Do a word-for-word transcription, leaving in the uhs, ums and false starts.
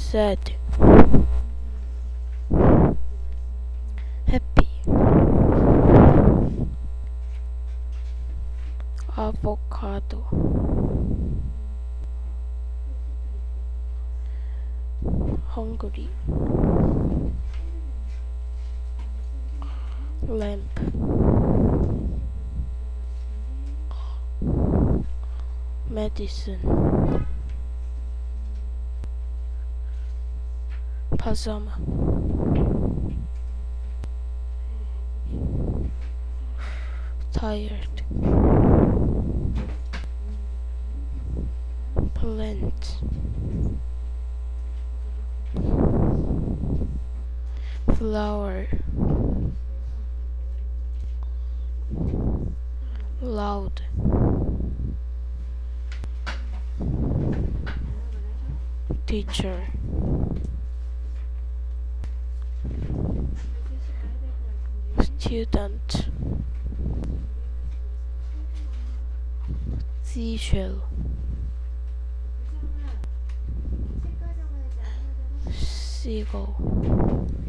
sad, happy, avocado, hungry, lamp, medicine, pajama, tired, plant, flower, loud, teacher, student, seashell, seagull.